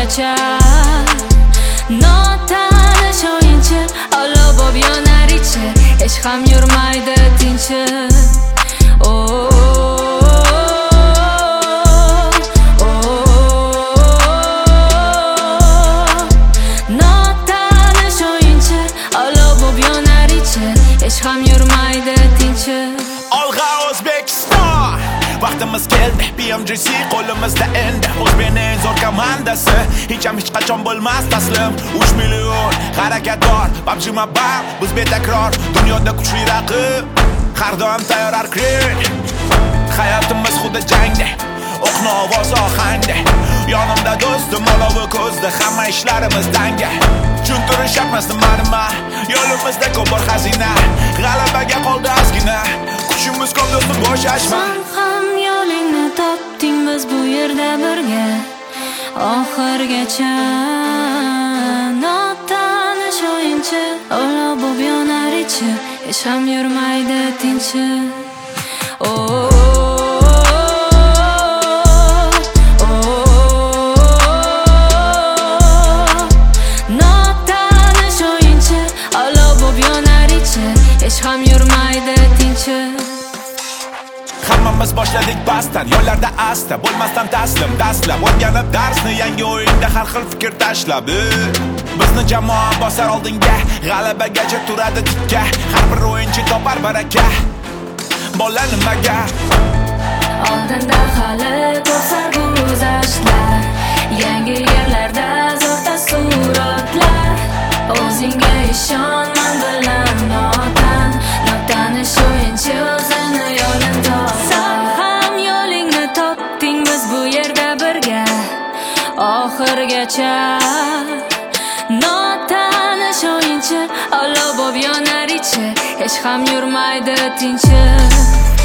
oxirigacha notanish o'yinchi olov bo'lib yonar ichi hech ham yurmaydi tinchi notanish o'yinchi olov bo'lib yonar ichi hech ham yurmaydi tinchi Olg'a O'zbekiston vaqtimiz keldi BMGC qo'limizda endi O'zbekning zo'r komandasi hech qachon bo'lmas taslim 3 million harakatdor PUBG Mobile biz betakror dunyoda kuchli raqib har doim tayyor arkrin hayotimiz xuddi jangda o'qni ovoz ohangda yonimda do'stim olovi ko'zda hamma ishlarimiz danga tushuntirishyapmiz nima yo'limizda ko'p bor xazina g'alabaga qoldi ozgina kuchimiz ko'p do'stim bo'shashma sen ham yo'lingni topding biz bu yerda birga oxirigacha notanish o'yinchi olov bo'lib yonar ichi hech ham yurmaydi tinchi notanish o'yinchi olov bo'lib yonar ichi hech ham yurmaydi tinchi hammamiz boshladik bastan yo'llarda asta bo'lmasdan dastlab o'rganib darsni yangi o'yinda har xil fikr tashlab bizni jamoa bosar oldinga g'alabagacha turadi tikka har bir o'yinchi topar baraka bola nimaga oldinda hali ko'p sarguzashtlar yangi yerlarda zo'r taassurotlar o'zingga ishon man bilan notanish o'yinchi o'zini yo'lini topar sen ham yo'lingni topding biz bu yerda birga oxirigacha notanish o'yinchi olov bo'lib yonar ichi hech ham yurmaydi tinchi